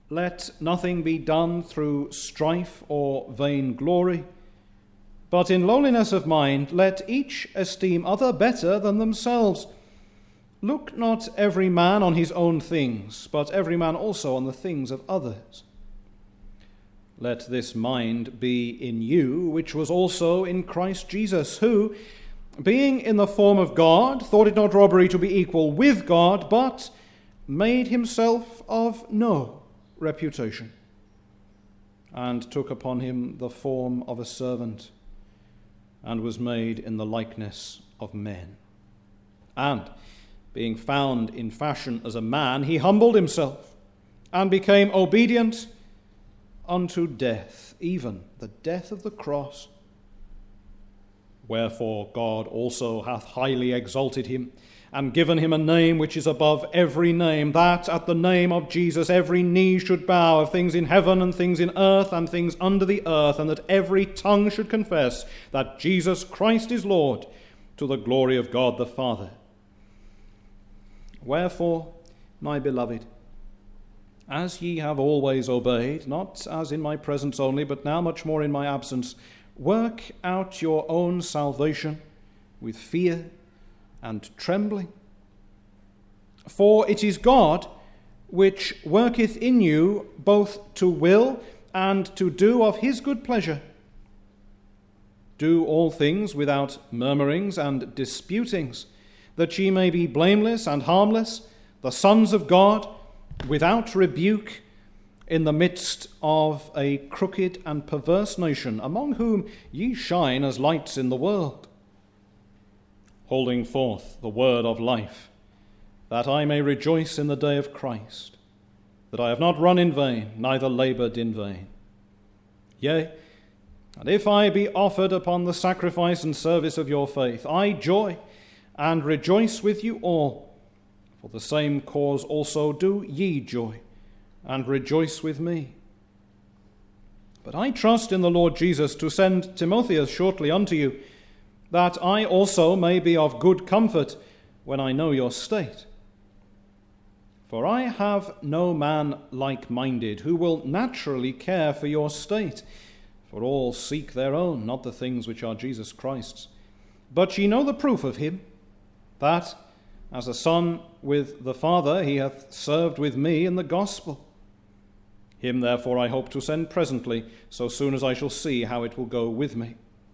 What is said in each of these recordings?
Let nothing be done through strife or vain glory, but in lowliness of mind let each esteem other better than themselves. Look not every man on his own things, but every man also on the things of others. Let this mind be in you, which was also in Christ Jesus, who, being in the form of God, thought it not robbery to be equal with God, but made himself of no reputation, and took upon him the form of a servant, and was made in the likeness of men. And, being found in fashion as a man, he humbled himself, and became obedient unto death, even the death of the cross. Wherefore God also hath highly exalted him, and given him a name which is above every name, that at the name of Jesus every knee should bow, of things in heaven and things in earth and things under the earth, and that every tongue should confess that Jesus Christ is Lord, to the glory of God the Father. Wherefore, my beloved, as ye have always obeyed, not as in my presence only, but now much more in my absence, work out your own salvation with fear and trembling. For it is God which worketh in you both to will and to do of his good pleasure. Do all things without murmurings and disputings, that ye may be blameless and harmless, the sons of God, without rebuke, in the midst of a crooked and perverse nation, among whom ye shine as lights in the world, holding forth the word of life, that I may rejoice in the day of Christ, that I have not run in vain, neither labored in vain. Yea, and if I be offered upon the sacrifice and service of your faith, I joy and rejoice with you all. For the same cause also do ye joy, and rejoice with me. But I trust in the Lord Jesus to send Timotheus shortly unto you, that I also may be of good comfort when I know your state. For I have no man like-minded who will naturally care for your state, for all seek their own, not the things which are Jesus Christ's. But ye know the proof of him, that, as a son with the Father, he hath served with me in the gospel. Him therefore I hope to send presently, so soon as I shall see how it will go with me.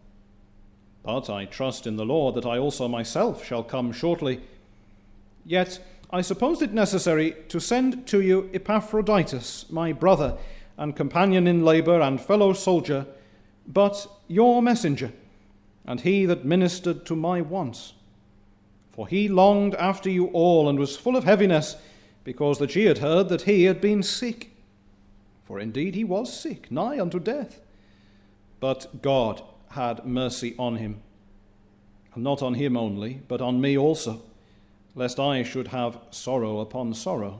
But I trust in the Lord that I also myself shall come shortly. Yet I supposed it necessary to send to you Epaphroditus, my brother and companion in labor and fellow soldier, but your messenger, and he that ministered to my wants. For he longed after you all, and was full of heaviness, because that ye had heard that he had been sick. For indeed he was sick, nigh unto death. But God had mercy on him, and not on him only, but on me also, lest I should have sorrow upon sorrow.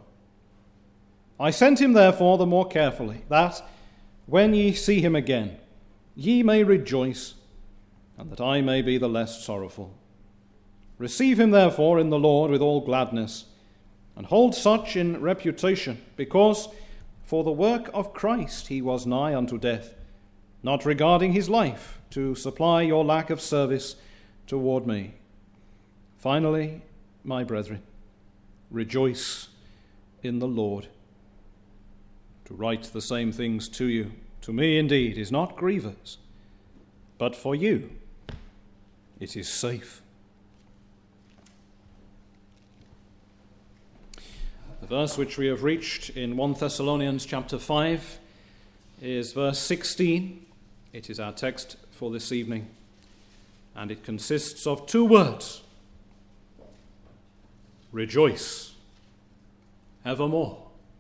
I sent him therefore the more carefully, that, when ye see him again, ye may rejoice, and that I may be the less sorrowful. Receive him therefore in the Lord with all gladness, and hold such in reputation, because for the work of Christ he was nigh unto death, not regarding his life, to supply your lack of service toward me. Finally, my brethren, rejoice in the Lord. To write the same things to you, to me indeed, is not grievous, but for you it is safe. The verse which we have reached in 1 Thessalonians chapter 5 is verse 16. It is our text for this evening, and it consists of two words: rejoice evermore.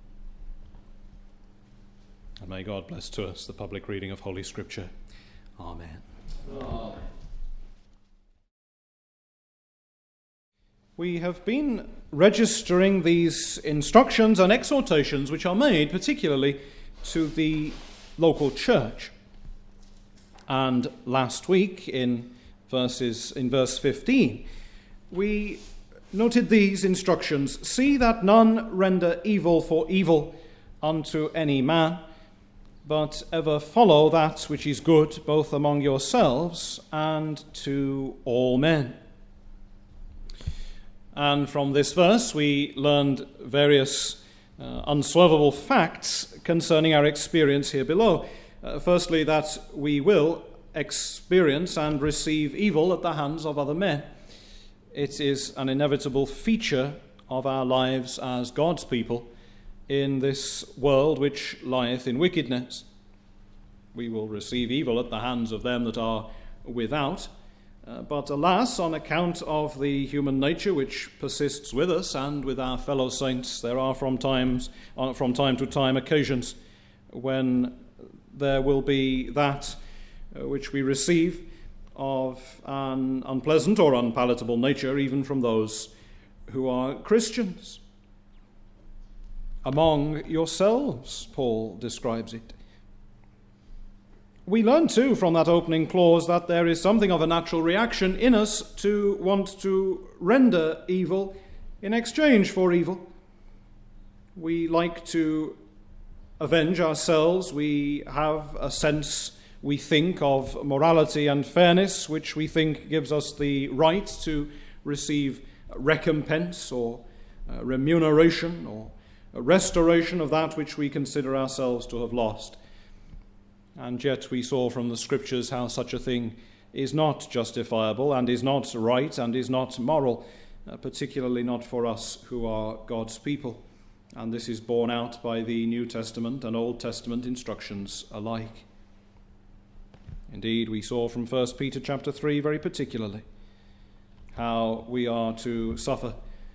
And may God bless to us the public reading of Holy Scripture. Amen. Amen. We have been registering these instructions and exhortations which are made particularly to the local church. And last week in verse 15, we noted these instructions: see that none render evil for evil unto any man, but ever follow that which is good, both among yourselves and to all men. And from this verse we learned various unswervable facts concerning our experience here below. Firstly, that we will experience and receive evil at the hands of other men. It is an inevitable feature of our lives as God's people in this world which lieth in wickedness. We will receive evil at the hands of them that are without, but alas, on account of the human nature which persists with us and with our fellow saints, there are from time to time occasions when there will be that which we receive of an unpleasant or unpalatable nature, even from those who are Christians. Among yourselves, Paul describes it. We learn too from that opening clause that there is something of a natural reaction in us to want to render evil in exchange for evil. We like to avenge ourselves. We have a sense, we think, of morality and fairness, which we think gives us the right to receive recompense or remuneration or a restoration of that which we consider ourselves to have lost. And yet we saw from the Scriptures how such a thing is not justifiable and is not right and is not moral, particularly not for us who are God's people. And this is borne out by the New Testament and Old Testament instructions alike. Indeed, we saw from 1 Peter chapter 3 very particularly how we are to suffer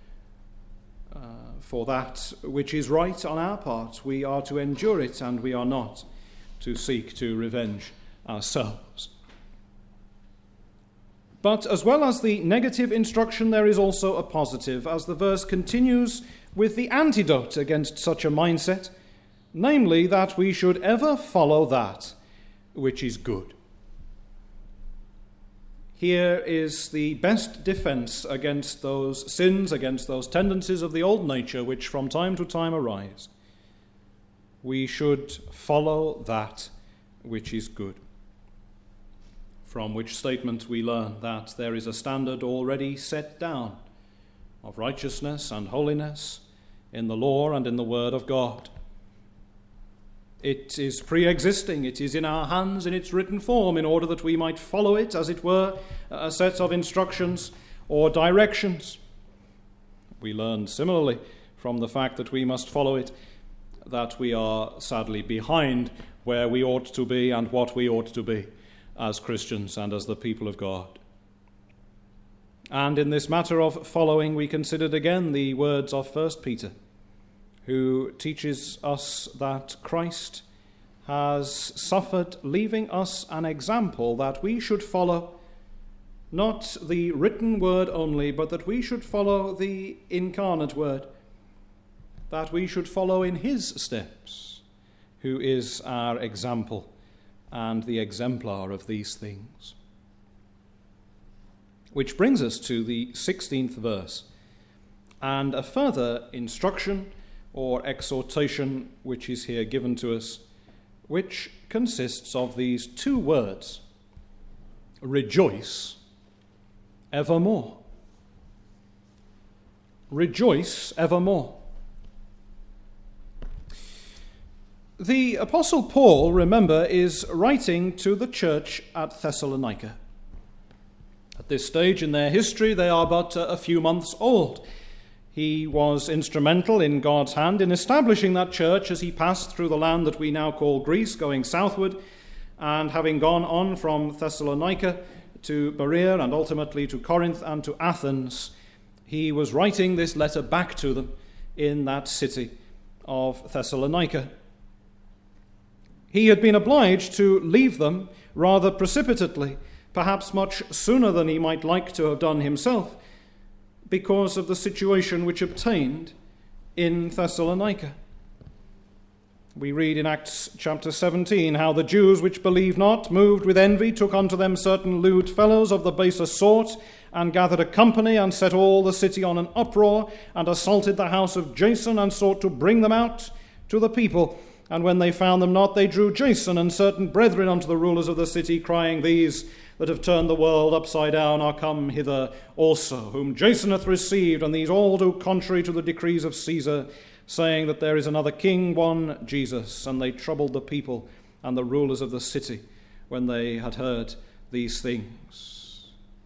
for that which is right on our part. We are to endure it, and we are not to seek to revenge ourselves. But as well as the negative instruction, there is also a positive, as the verse continues with the antidote against such a mindset, namely that we should ever follow that which is good. Here is the best defense against those sins, against those tendencies of the old nature which from time to time arise. We should follow that which is good. From which statement we learn that there is a standard already set down of righteousness and holiness in the law and in the word of God. It is pre-existing, it is in our hands in its written form in order that we might follow it, as it were, a set of instructions or directions. We learn similarly from the fact that we must follow it that we are sadly behind where we ought to be and what we ought to be as Christians and as the people of God. And in this matter of following, we considered again the words of 1 Peter, who teaches us that Christ has suffered, leaving us an example that we should follow, not the written word only, but that we should follow the incarnate word, that we should follow in his steps, who is our example and the exemplar of these things. Which brings us to the 16th verse, and a further instruction or exhortation which is here given to us, which consists of these two words: rejoice evermore. Rejoice evermore. The Apostle Paul, remember, is writing to the church at Thessalonica. At this stage in their history, they are but a few months old. He was instrumental in God's hand in establishing that church as he passed through the land that we now call Greece, going southward, and having gone on from Thessalonica to Berea and ultimately to Corinth and to Athens, he was writing this letter back to them in that city of Thessalonica. He had been obliged to leave them rather precipitately, perhaps much sooner than he might like to have done himself, because of the situation which obtained in Thessalonica. We read in Acts chapter 17 how the Jews which believed not, moved with envy, took unto them certain lewd fellows of the baser sort, and gathered a company, and set all the city on an uproar, and assaulted the house of Jason, and sought to bring them out, to the people. And when they found them not, they drew Jason and certain brethren unto the rulers of the city, crying, These that have turned the world upside down are come hither also, whom Jason hath received, and these all do contrary to the decrees of Caesar, saying that there is another king, one Jesus. And they troubled the people and the rulers of the city when they had heard these things.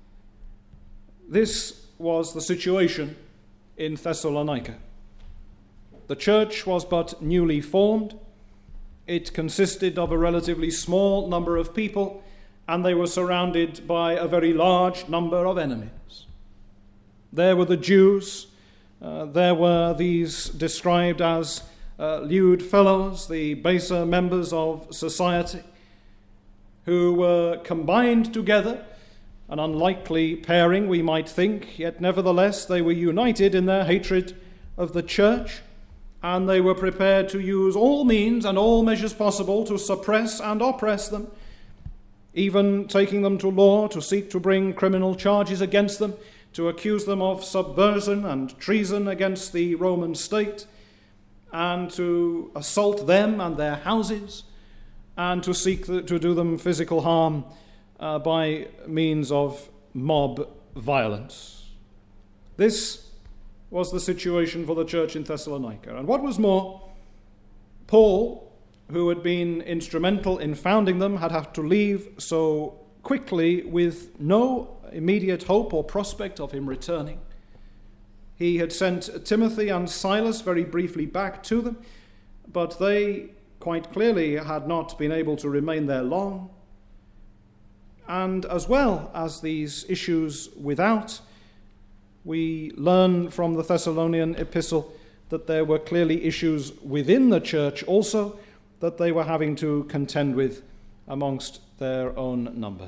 This was the situation in Thessalonica. The church was but newly formed. It consisted of a relatively small number of people, and they were surrounded by a very large number of enemies. There were the Jews. There were these described as lewd fellows, the baser members of society, who were combined together, an unlikely pairing, we might think, yet nevertheless they were united in their hatred of the church, and they were prepared to use all means and all measures possible to suppress and oppress them, even taking them to law to seek to bring criminal charges against them, to accuse them of subversion and treason against the Roman state, and to assault them and their houses, and to seek to do them physical harm by means of mob violence. This was the situation for the church in Thessalonica. And what was more, Paul, who had been instrumental in founding them, had to leave so quickly with no immediate hope or prospect of him returning. He had sent Timothy and Silas very briefly back to them, but they quite clearly had not been able to remain there long. And as well as these issues without, we learn from the Thessalonian epistle that there were clearly issues within the church also that they were having to contend with amongst their own number.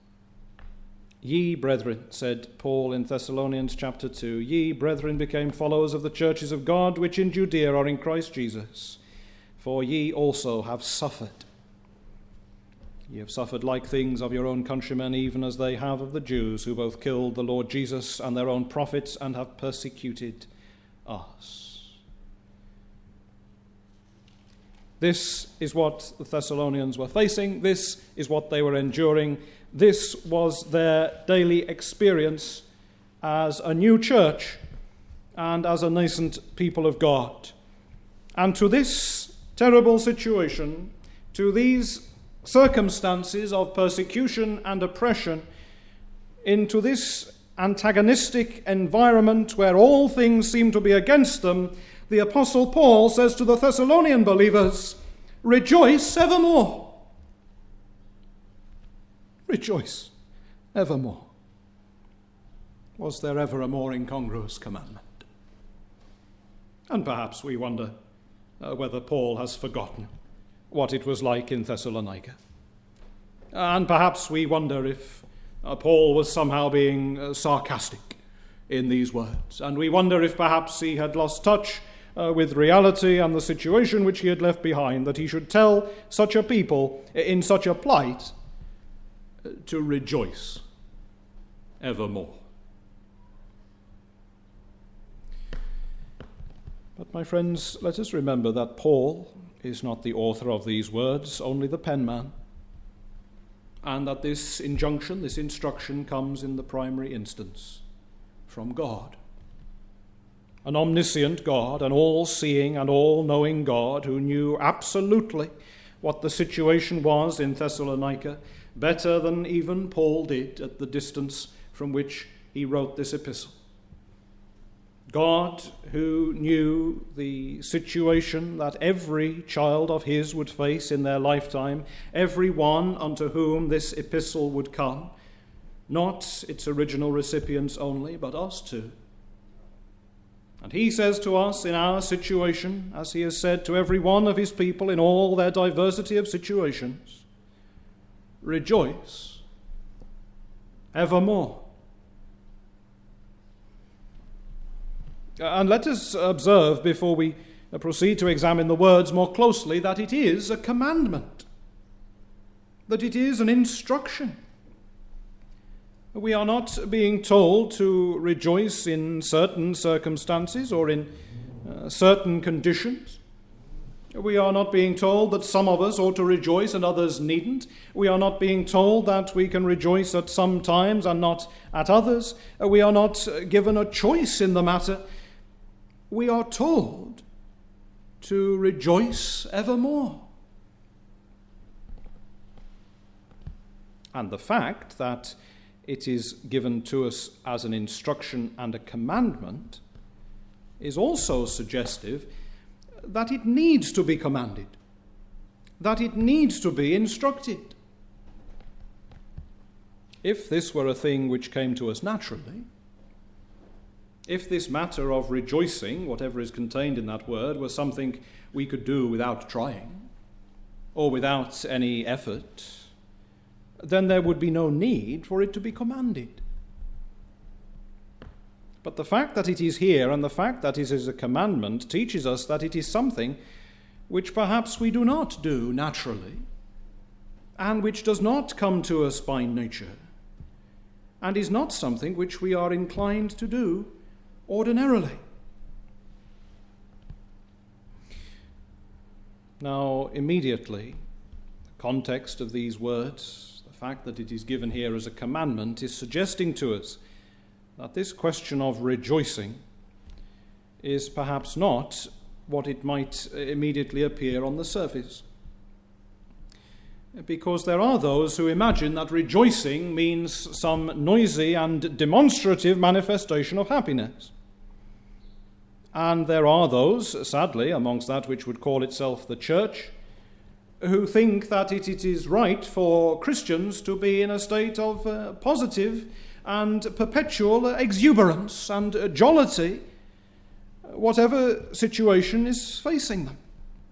Ye brethren, said Paul in Thessalonians chapter 2, ye brethren became followers of the churches of God which in Judea are in Christ Jesus, for ye also have suffered. Ye have suffered like things of your own countrymen, even as they have of the Jews, who both killed the Lord Jesus and their own prophets, and have persecuted us. This is what the Thessalonians were facing. This is what they were enduring. This was their daily experience as a new church and as a nascent people of God. And to this terrible situation, to these circumstances of persecution and oppression, into this antagonistic environment where all things seem to be against them, the Apostle Paul says to the Thessalonian believers, rejoice evermore. Rejoice evermore. Was there ever a more incongruous commandment? And perhaps we wonder whether Paul has forgotten what it was like in Thessalonica. And perhaps we wonder if Paul was somehow being sarcastic in these words. And we wonder if perhaps he had lost touch with reality and the situation which he had left behind, that he should tell such a people in such a plight to rejoice evermore. But my friends, let us remember that Paul is not the author of these words, only the penman, and that this injunction, this instruction, comes in the primary instance from God. An omniscient God, an all-seeing and all-knowing God who knew absolutely what the situation was in Thessalonica, better than even Paul did at the distance from which he wrote this epistle. God who knew the situation that every child of his would face in their lifetime, every one unto whom this epistle would come, not its original recipients only, but us too. And he says to us in our situation, as he has said to every one of his people in all their diversity of situations, rejoice evermore. And let us observe, before we proceed to examine the words more closely, that it is a commandment, that it is an instruction. We are not being told to rejoice in certain circumstances or in certain conditions. We are not being told that some of us ought to rejoice and others needn't. We are not being told that we can rejoice at some times and not at others. We are not given a choice in the matter. We are told to rejoice evermore. And the fact that it is given to us as an instruction and a commandment is also suggestive that it needs to be commanded, that it needs to be instructed. If this were a thing which came to us naturally, if this matter of rejoicing, whatever is contained in that word, were something we could do without trying or without any effort, then there would be no need for it to be commanded. But the fact that it is here and the fact that it is a commandment teaches us that it is something which perhaps we do not do naturally and which does not come to us by nature and is not something which we are inclined to do ordinarily. Now, immediately, the context of these words, the fact that it is given here as a commandment, is suggesting to us that this question of rejoicing is perhaps not what it might immediately appear on the surface. Because there are those who imagine that rejoicing means some noisy and demonstrative manifestation of happiness. And there are those, sadly, amongst that which would call itself the church, who think that it is right for Christians to be in a state of positive and perpetual exuberance and jollity, whatever situation is facing them.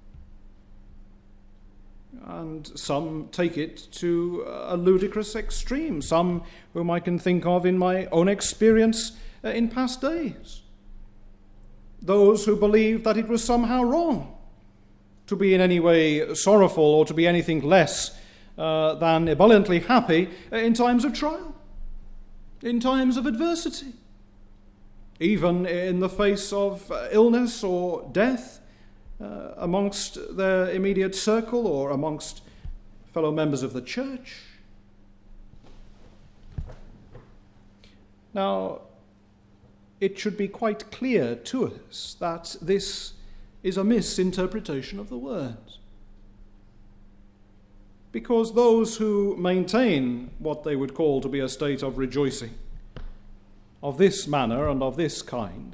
And some take it to a ludicrous extreme, some whom I can think of in my own experience in past days. Those who believed that it was somehow wrong to be in any way sorrowful or to be anything less than ebulliently happy in times of trial, in times of adversity, even in the face of illness or death amongst their immediate circle or amongst fellow members of the church. Now, it should be quite clear to us that this is a misinterpretation of the words. Because those who maintain what they would call to be a state of rejoicing, of this manner and of this kind,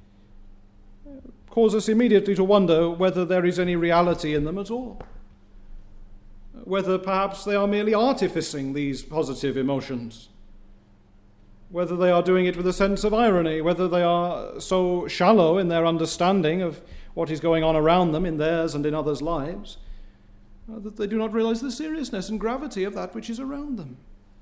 cause us immediately to wonder whether there is any reality in them at all. Whether perhaps they are merely artificing these positive emotions. Whether they are doing it with a sense of irony, whether they are so shallow in their understanding of what is going on around them in theirs and in others' lives, that they do not realize the seriousness and gravity of that which is around them.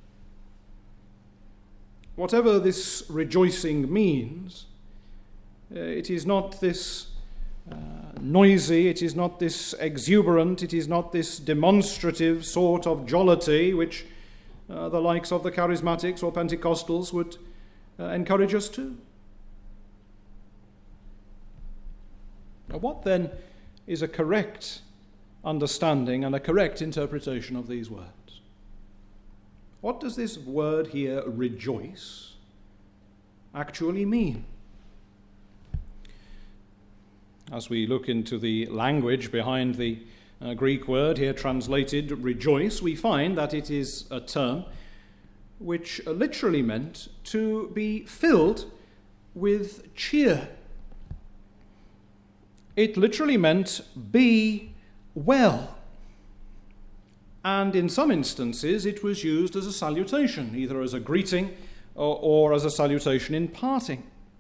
Whatever this rejoicing means, it is not this noisy, it is not this exuberant, it is not this demonstrative sort of jollity which the likes of the charismatics or Pentecostals would encourage us to. Now, what then is a correct understanding and a correct interpretation of these words? What does this word here, rejoice, actually mean? As we look into the language behind the Greek word here translated rejoice, we find that it is a term which literally meant to be filled with cheer. It literally meant be well. And in some instances it was used as a salutation, either as a greeting or as a salutation in parting.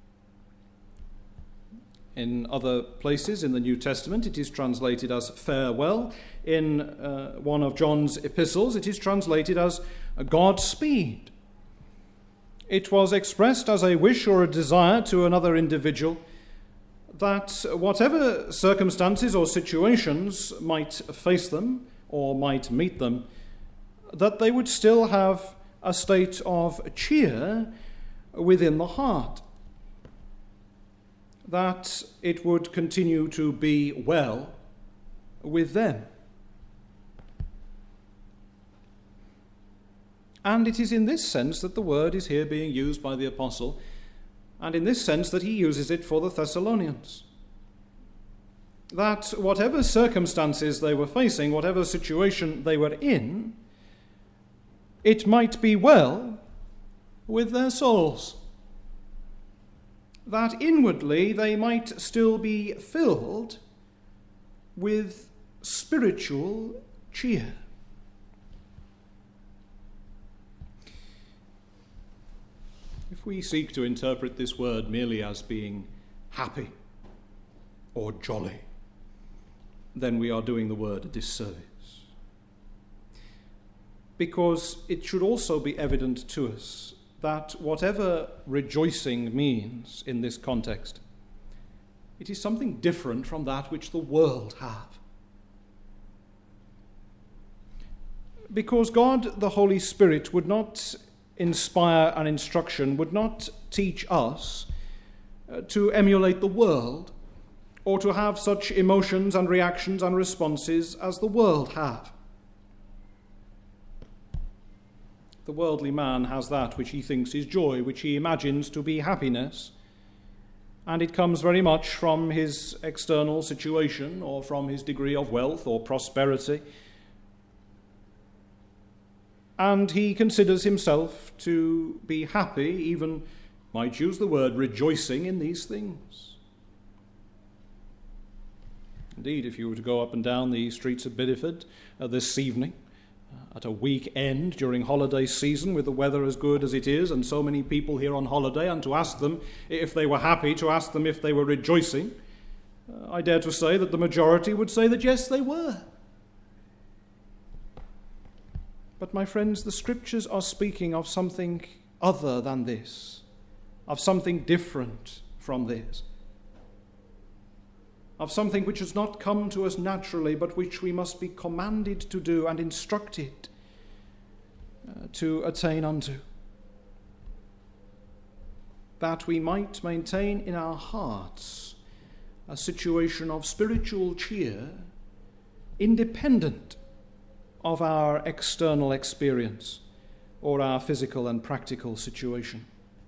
In other places in the New Testament, it is translated as farewell. In one of John's epistles, it is translated as Godspeed. It was expressed as a wish or a desire to another individual that whatever circumstances or situations might face them or might meet them, that they would still have a state of cheer within the heart, that it would continue to be well with them. And it is in this sense that the word is here being used by the apostle, and in this sense that he uses it for the Thessalonians. That whatever circumstances they were facing, whatever situation they were in, it might be well with their souls. That inwardly they might still be filled with spiritual cheer. If we seek to interpret this word merely as being happy or jolly, then we are doing the word a disservice. Because it should also be evident to us that whatever rejoicing means in this context, it is something different from that which the world have. Because God, the Holy Spirit, would not inspire an instruction, would not teach us to emulate the world or to have such emotions and reactions and responses as the world have. The worldly man has that which he thinks is joy, which he imagines to be happiness, and it comes very much from his external situation or from his degree of wealth or prosperity. And he considers himself to be happy, even might use the word rejoicing in these things. Indeed, if you were to go up and down the streets of Bideford this evening, at a weekend during holiday season, with the weather as good as it is, and so many people here on holiday, and to ask them if they were happy, to ask them if they were rejoicing, I dare to say that the majority would say that yes, they were. But my friends, the Scriptures are speaking of something other than this, of something different from this, of something which has not come to us naturally, but which we must be commanded to do and instructed to attain unto, that we might maintain in our hearts a situation of spiritual cheer independent of our external experience or our physical and practical situation.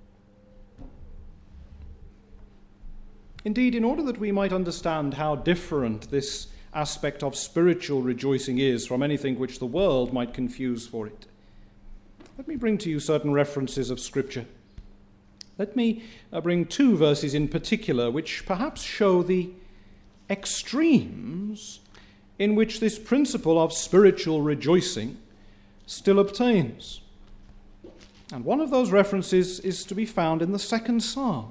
Indeed, in order that we might understand how different this aspect of spiritual rejoicing is from anything which the world might confuse for it, let me bring to you certain references of Scripture. Let me bring two verses in particular which perhaps show the extremes in which this principle of spiritual rejoicing still obtains. And one of those references is to be found in the 2nd Psalm.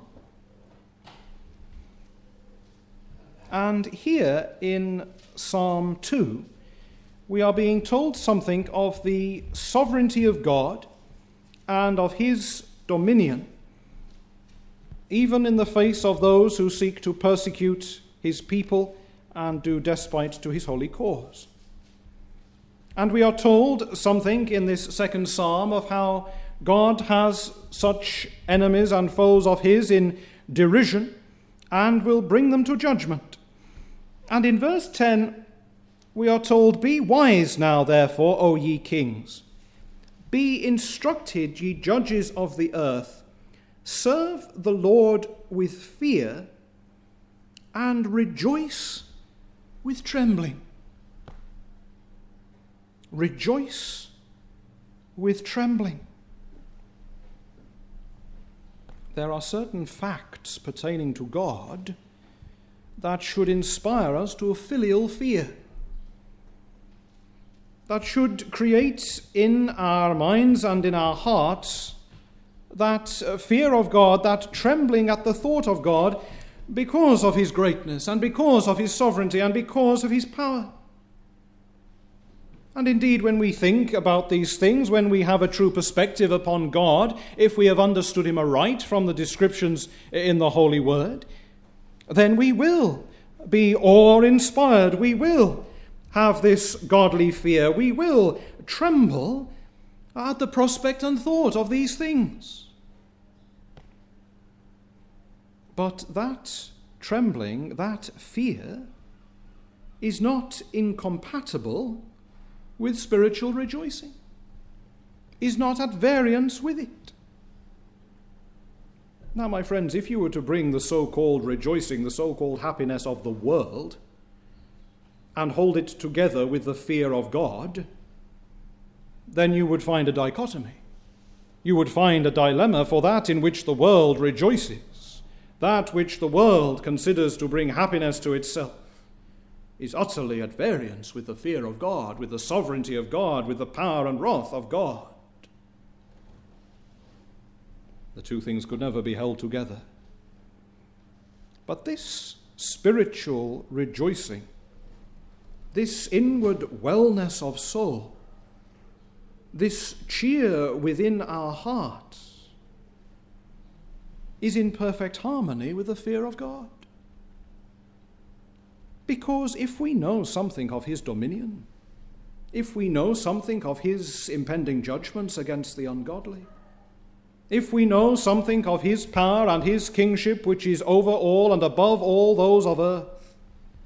And here in Psalm 2, we are being told something of the sovereignty of God and of his dominion, even in the face of those who seek to persecute his people and do despite to his holy cause. And we are told something in this 2nd Psalm of how God has such enemies and foes of his in derision and will bring them to judgment. And in verse 10, we are told, "Be wise now, therefore, O ye kings. Be instructed, ye judges of the earth. Serve the Lord with fear and rejoice with trembling." Rejoice with trembling. There are certain facts pertaining to God that should inspire us to a filial fear, that should create in our minds and in our hearts that fear of God, that trembling at the thought of God, because of his greatness and because of his sovereignty and because of his power. And indeed, when we think about these things, when we have a true perspective upon God, if we have understood him aright from the descriptions in the Holy Word, then we will be awe-inspired. We will have this godly fear. We will tremble at the prospect and thought of these things. But that trembling, that fear, is not incompatible with spiritual rejoicing, is not at variance with it. Now, my friends, if you were to bring the so-called rejoicing, the so-called happiness of the world, and hold it together with the fear of God, then you would find a dichotomy. You would find a dilemma, for that in which the world rejoices, that which the world considers to bring happiness to itself, is utterly at variance with the fear of God, with the sovereignty of God, with the power and wrath of God. The two things could never be held together. But this spiritual rejoicing, this inward wellness of soul, this cheer within our hearts, is in perfect harmony with the fear of God. Because if we know something of his dominion, if we know something of his impending judgments against the ungodly, if we know something of his power and his kingship, which is over all and above all those of earth,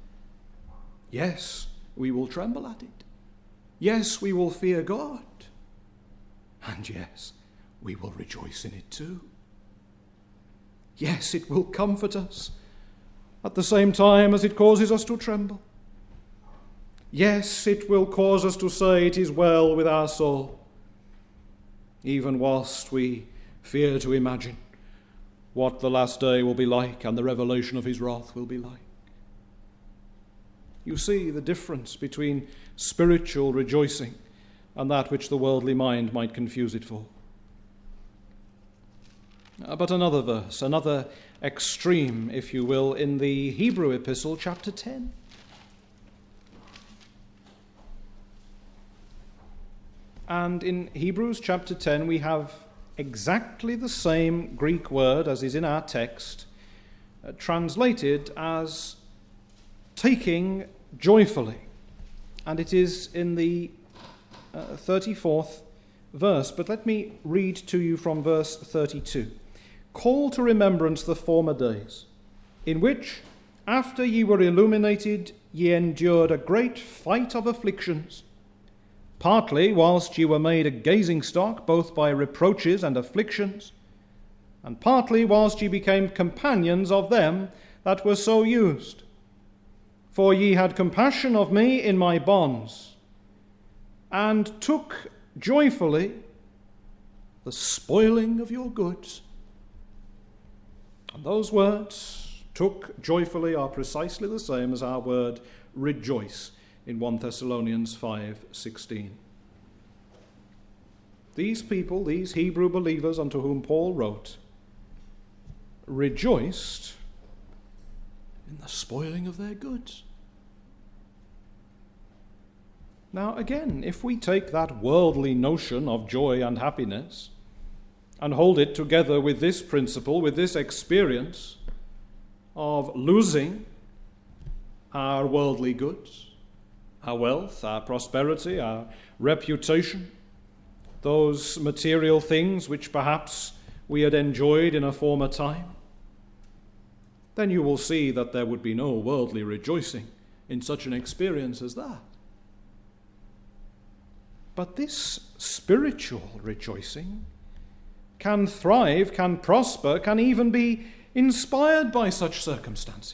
yes, we will tremble at it. Yes, we will fear God. And yes, we will rejoice in it too. Yes, it will comfort us at the same time as it causes us to tremble. Yes, it will cause us to say it is well with our soul, even whilst we fear to imagine what the last day will be like and the revelation of his wrath will be like. You see the difference between spiritual rejoicing and that which the worldly mind might confuse it for. But another verse, another extreme, if you will, in the Hebrew epistle, chapter 10. And in Hebrews chapter 10, we have exactly the same Greek word as is in our text, translated as taking joyfully. And it is in the 34th verse. But let me read to you from verse 32. Call to remembrance the former days, in which, after ye were illuminated, ye endured a great fight of afflictions, partly whilst ye were made a gazing stock, both by reproaches and afflictions, and partly whilst ye became companions of them that were so used. For ye had compassion of me in my bonds, and took joyfully the spoiling of your goods. And those words, took joyfully, are precisely the same as our word rejoice in 1 Thessalonians 5:16. These people, these Hebrew believers unto whom Paul wrote, rejoiced in the spoiling of their goods. Now again, if we take that worldly notion of joy and happiness and hold it together with this principle, with this experience of losing our worldly goods, our wealth, our prosperity, our reputation, those material things which perhaps we had enjoyed in a former time, then you will see that there would be no worldly rejoicing in such an experience as that. But this spiritual rejoicing can thrive, can prosper, can even be inspired by such circumstances.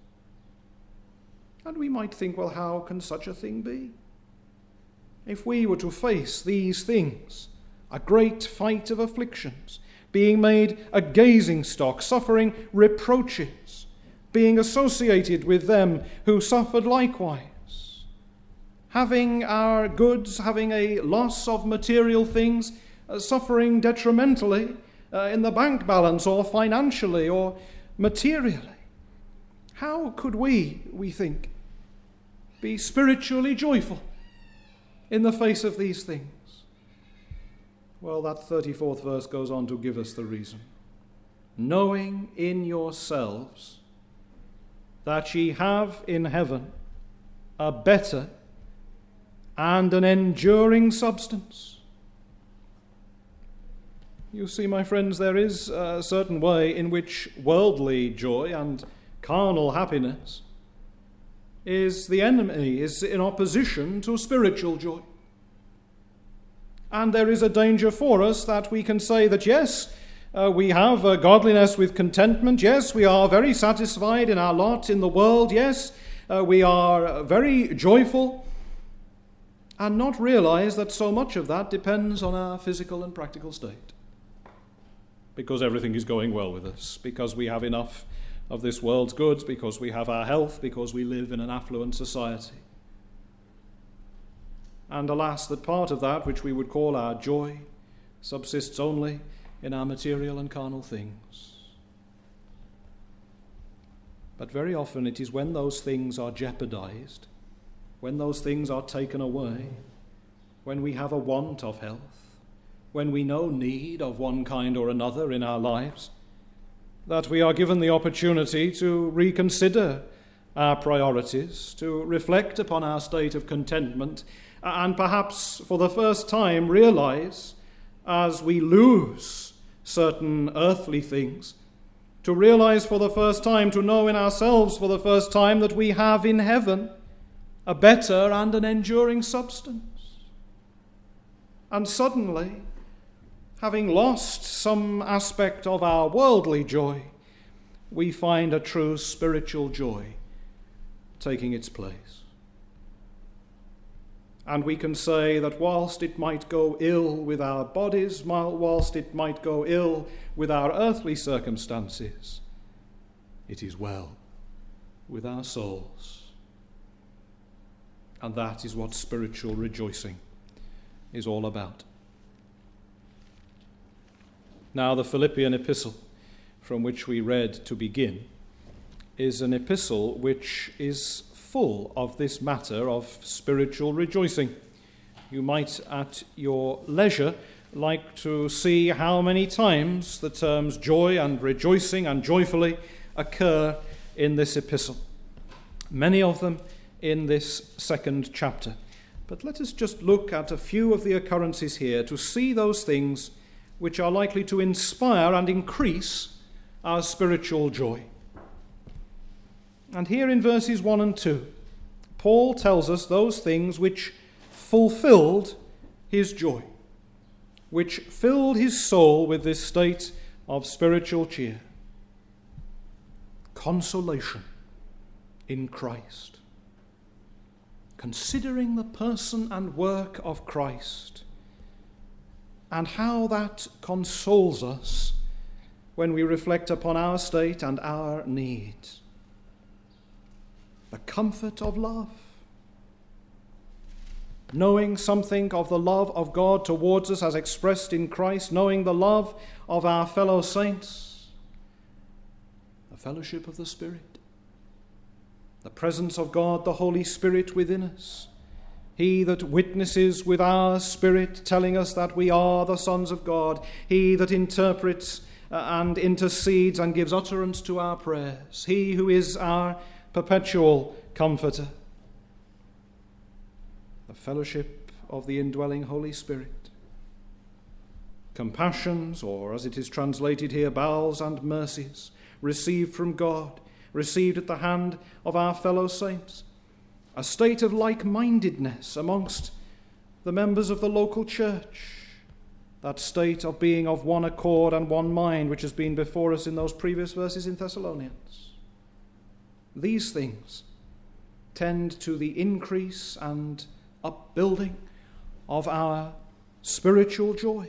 And we might think, well, how can such a thing be? If we were to face these things, a great fight of afflictions, being made a gazing stock, suffering reproaches, being associated with them who suffered likewise, having our goods, having a loss of material things, suffering detrimentally in the bank balance or financially or materially. How could we think, be spiritually joyful in the face of these things? Well, that 34th verse goes on to give us the reason. Knowing in yourselves that ye have in heaven a better and an enduring substance. You see, my friends, there is a certain way in which worldly joy and carnal happiness is the enemy, is in opposition to spiritual joy. And there is a danger for us that we can say that, yes, we have godliness with contentment. Yes, we are very satisfied in our lot in the world. Yes, we are very joyful. And not realize that so much of that depends on our physical and practical state. Because everything is going well with us. Because we have enough of this world's goods. Because we have our health. Because we live in an affluent society. And alas, that part of that which we would call our joy subsists only in our material and carnal things. But very often it is when those things are jeopardized, when those things are taken away, when we have a want of health, when we know need of one kind or another in our lives, that we are given the opportunity to reconsider our priorities, to reflect upon our state of contentment, and perhaps for the first time realize, as we lose certain earthly things, to realize for the first time, to know in ourselves for the first time that we have in heaven a better and an enduring substance. And suddenly, having lost some aspect of our worldly joy, we find a true spiritual joy taking its place. And we can say that whilst it might go ill with our bodies, whilst it might go ill with our earthly circumstances, it is well with our souls. And that is what spiritual rejoicing is all about. Now, the Philippian epistle, from which we read to begin, is an epistle which is full of this matter of spiritual rejoicing. You might, at your leisure, like to see how many times the terms joy and rejoicing and joyfully occur in this epistle. Many of them in this second chapter. But let us just look at a few of the occurrences here to see those things which are likely to inspire and increase our spiritual joy. And here in verses 1 and 2, Paul tells us those things which fulfilled his joy, which filled his soul with this state of spiritual cheer. Consolation in Christ. Considering the person and work of Christ, and how that consoles us when we reflect upon our state and our needs. The comfort of love. Knowing something of the love of God towards us as expressed in Christ, knowing the love of our fellow saints, the fellowship of the Spirit, the presence of God, the Holy Spirit within us, He that witnesses with our spirit, telling us that we are the sons of God, He that interprets and intercedes and gives utterance to our prayers, He who is our perpetual comforter. The fellowship of the indwelling Holy Spirit. Compassions, or as it is translated here, bowels and mercies, received from God, received at the hand of our fellow saints. A state of like-mindedness amongst the members of the local church. That state of being of one accord and one mind, which has been before us in those previous verses in Thessalonians. These things tend to the increase and upbuilding of our spiritual joy.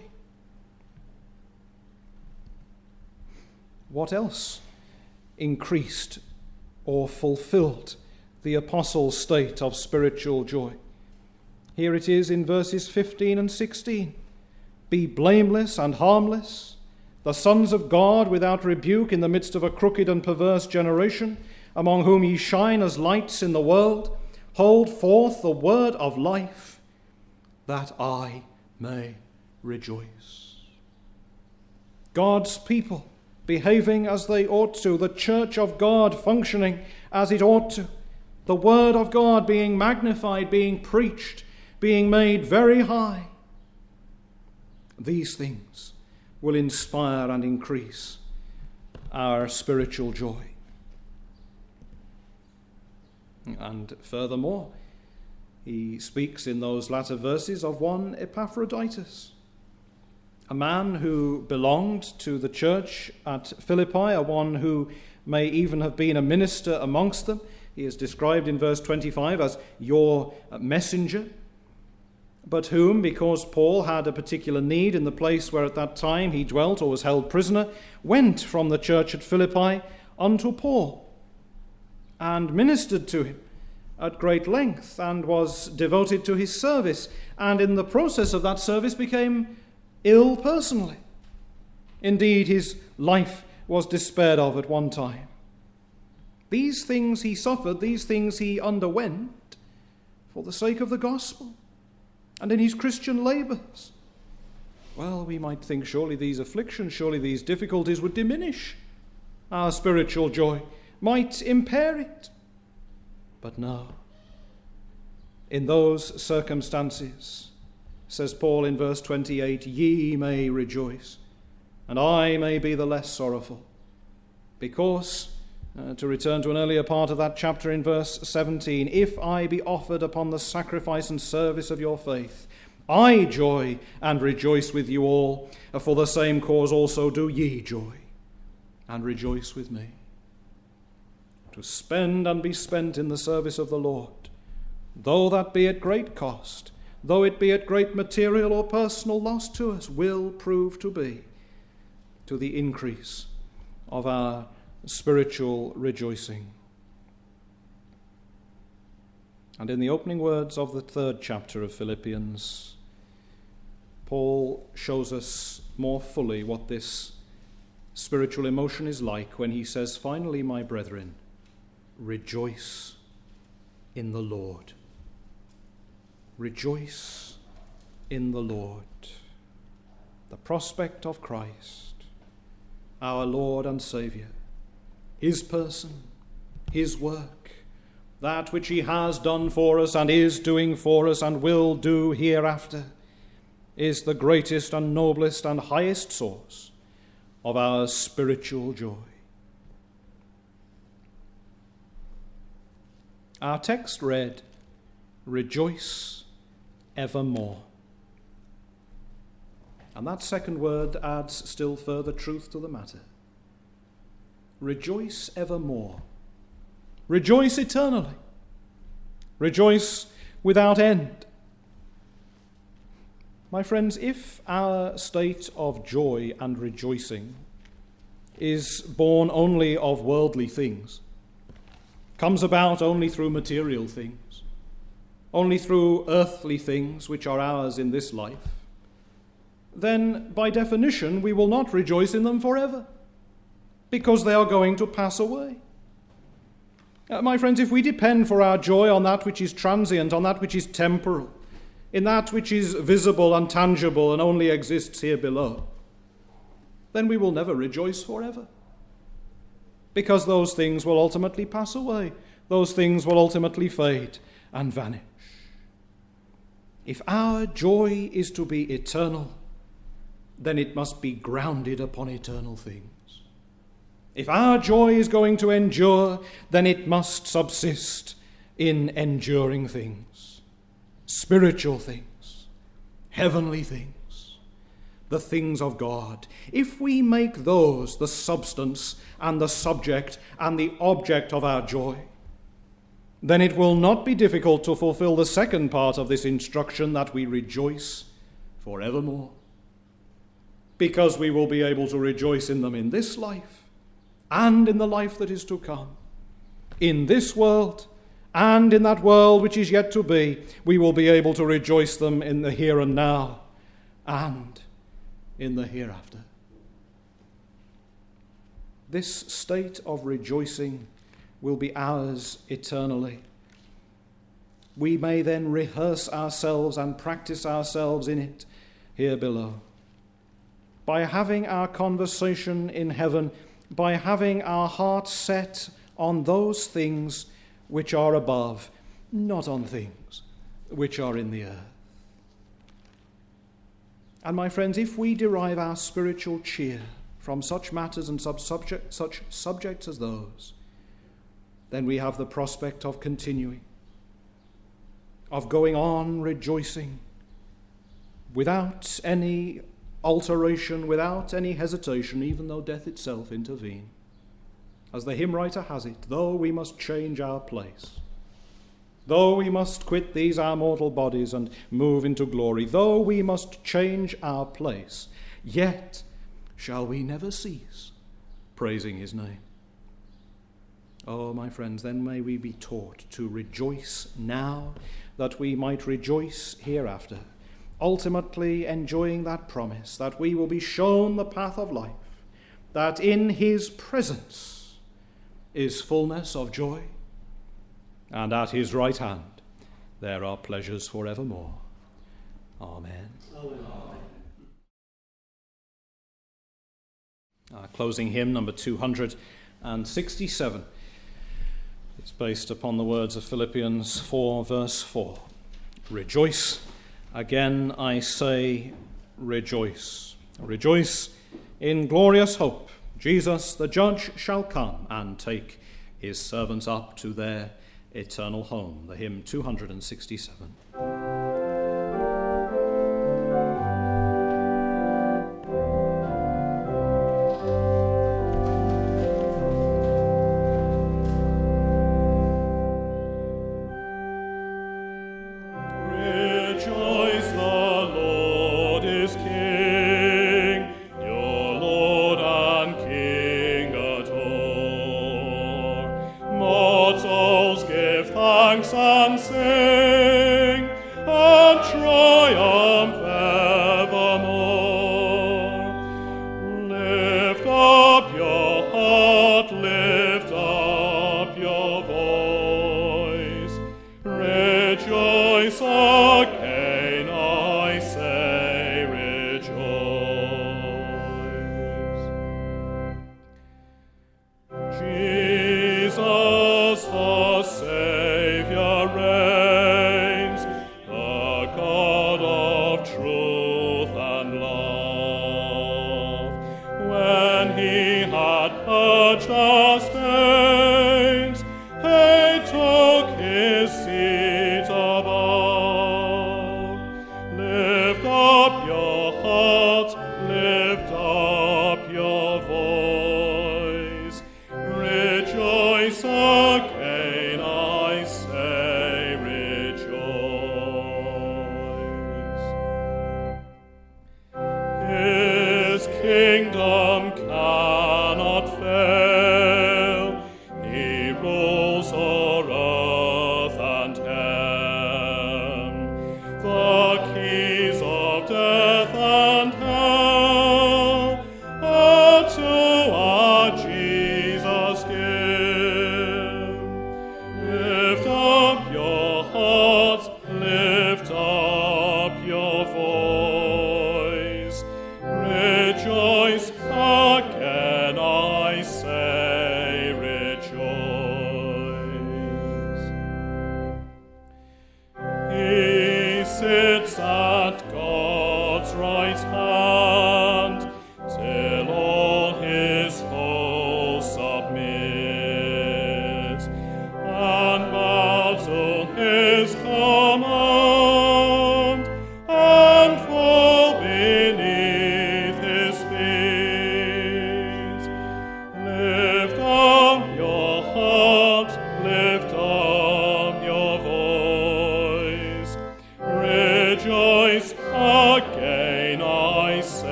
What else increased or fulfilled the apostles' state of spiritual joy? Here it is in verses 15 and 16. Be blameless and harmless, the sons of God without rebuke in the midst of a crooked and perverse generation, among whom ye shine as lights in the world. Hold forth the word of life, that I may rejoice. God's people behaving as they ought to, the church of God functioning as it ought to, the word of God being magnified, being preached, being made very high. These things will inspire and increase our spiritual joy. And furthermore, he speaks in those latter verses of one Epaphroditus, a man who belonged to the church at Philippi, a one who may even have been a minister amongst them. He is described in verse 25 as your messenger, but whom, because Paul had a particular need in the place where at that time he dwelt or was held prisoner, went from the church at Philippi unto Paul and ministered to him at great length and was devoted to his service, and in the process of that service became ill personally. Indeed, his life was despaired of at one time. These things he suffered, these things he underwent for the sake of the gospel and in his Christian labors. Well, we might think surely these afflictions, surely these difficulties would diminish our spiritual joy, might impair it. But no. In those circumstances, says Paul in verse 28, ye may rejoice, and I may be the less sorrowful, because, to return to an earlier part of that chapter in verse 17, if I be offered upon the sacrifice and service of your faith, I joy and rejoice with you all, for the same cause also do ye joy and rejoice with me. To spend and be spent in the service of the Lord, though that be at great cost, though it be at great material or personal loss to us, will prove to be to the increase of our spiritual rejoicing. And in the opening words of the 3rd chapter of Philippians, Paul shows us more fully what this spiritual emotion is like when he says, finally, my brethren, rejoice in the Lord. Rejoice in the Lord. The prospect of Christ, our Lord and Saviour, his person, his work, that which he has done for us and is doing for us and will do hereafter, is the greatest and noblest and highest source of our spiritual joy. Our text read, rejoice evermore. And that second word adds still further truth to the matter. Rejoice evermore. Rejoice eternally. Rejoice without end. My friends, if our state of joy and rejoicing is born only of worldly things, comes about only through material things, only through earthly things which are ours in this life, then by definition we will not rejoice in them forever, because they are going to pass away. My friends, if we depend for our joy on that which is transient, on that which is temporal, in that which is visible and tangible and only exists here below, then we will never rejoice forever, because those things will ultimately pass away. Those things will ultimately fade and vanish. If our joy is to be eternal, then it must be grounded upon eternal things. If our joy is going to endure, then it must subsist in enduring things, spiritual things, heavenly things, the things of God. If we make those the substance and the subject and the object of our joy, then it will not be difficult to fulfill the second part of this instruction, that we rejoice forevermore, because we will be able to rejoice in them in this life and in the life that is to come. In this world and in that world which is yet to be, we will be able to rejoice them in the here and now and in the hereafter. This state of rejoicing will be ours eternally. We may then rehearse ourselves and practice ourselves in it here below, by having our conversation in heaven, by having our hearts set on those things which are above, not on things which are in the earth. And my friends, if we derive our spiritual cheer from such matters and such subjects as those, then we have the prospect of continuing, of going on rejoicing without any alteration, without any hesitation, even though death itself intervene. As the hymn writer has it, though we must change our place, though we must quit these our mortal bodies and move into glory, though we must change our place, yet shall we never cease praising his name. Oh, my friends, then may we be taught to rejoice now, that we might rejoice hereafter, ultimately enjoying that promise that we will be shown the path of life, that in his presence is fullness of joy, and at his right hand there are pleasures forevermore. Amen. Amen. Our closing hymn, number 267, is based upon the words of Philippians 4, verse 4. Rejoice, again I say, rejoice. Rejoice in glorious hope. Jesus, the judge, shall come and take his servants up to their eternal home. The hymn 267.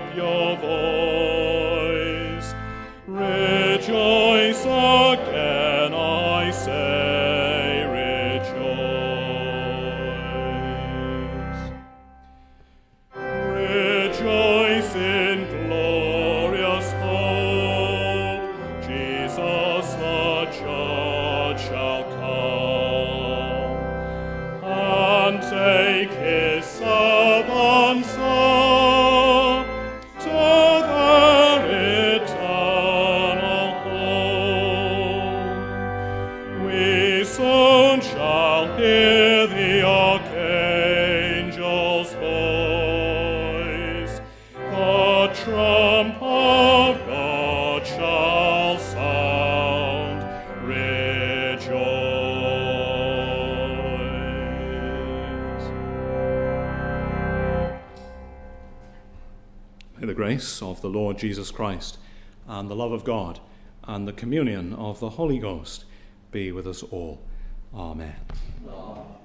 Rejoice again. trump of God shall sound, rejoice. May the grace of the Lord Jesus Christ and the love of God and the communion of the Holy Ghost be with us all. Amen. Amen.